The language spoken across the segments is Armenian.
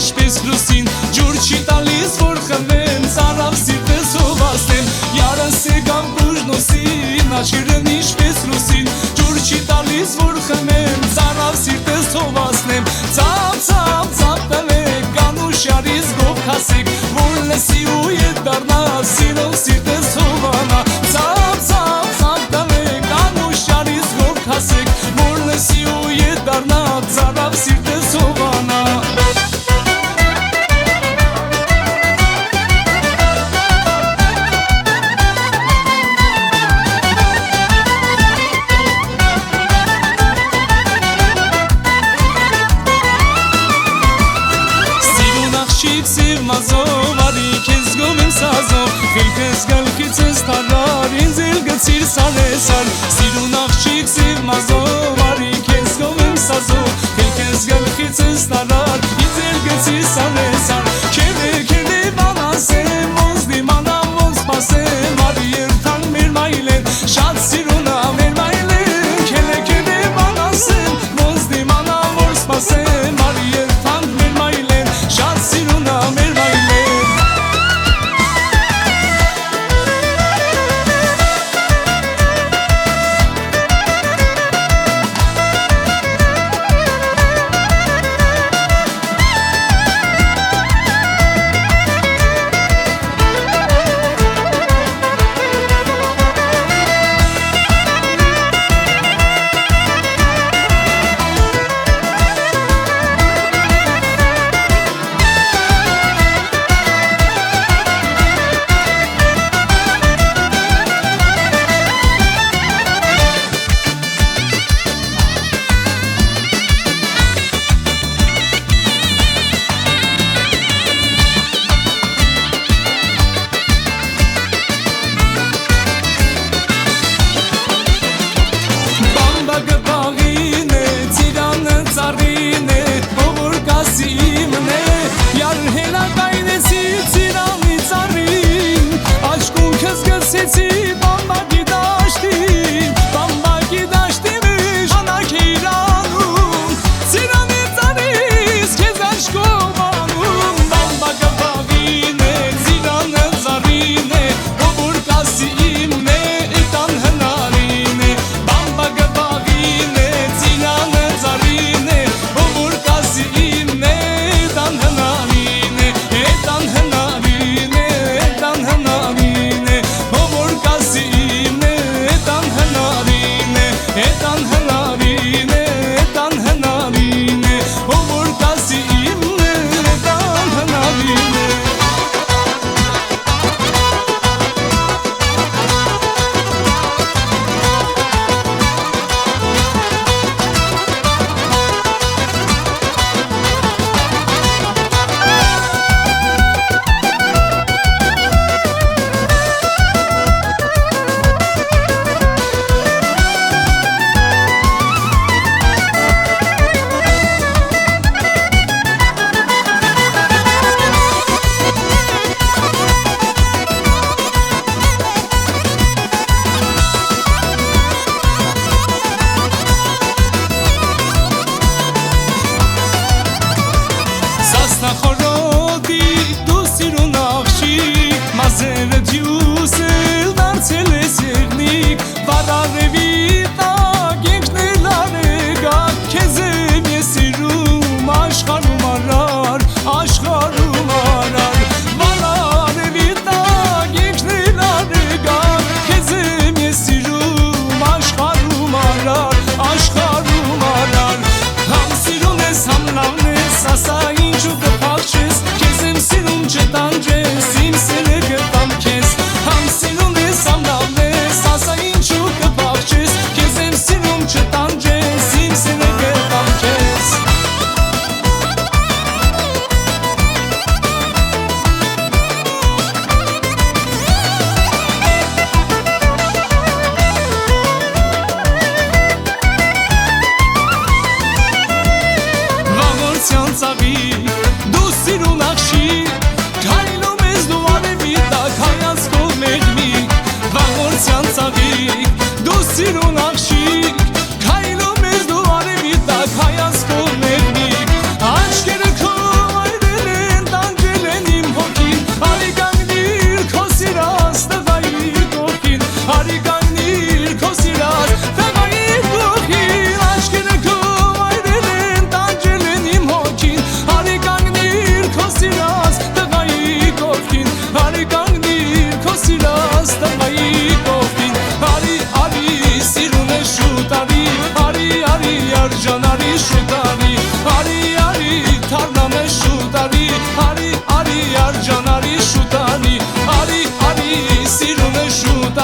ինչպես լուսին ջուր չի տալիս որ խմեմ ծարավ սիրտս հովասնեմ Յարս եկամ բուժնոսին աչքերն ինչպես լուսին ջուր չի տալիս որ խմեմ ծարավ սիրտս հովասնեմ Ծապ ծապ ծապ տվեք կանուշարից գով քասեք որ լսի ու ետ դառնա սիրով սիրտս հովանա Ծապ ծապ ծապ տվեք կանուշարից գով քասեք որ լսի ու ետ դառնա ծարավ սիրտս հովանա Սև մազով, արիք ես գում եմ սազով Խելքս գալքից ես տարար, ինձ էլ գցիր սարեսար Սիրուն աղջիկ սև մազով, արիք ես գում եմ սազով Խելքս գալքից ես տարար, ինձ էլ գցիր սարեսար Քևե բանասեմ, ոնց դիմանամ, ոնց պասեմ Արի երթան մեր մայլեն, շատ սիրուն ամեր մայլեն Քևե բանասեմ, ոնց դիմանամ, ոնց պասեմ Արի երթան մեր մայլեն, շատ սիրուն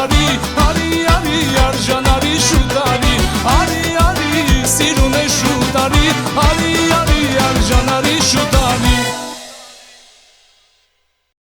արի արի արի արժանարի շուտ արի սիրուն է շուտ արի արի արժանարի շուտ արի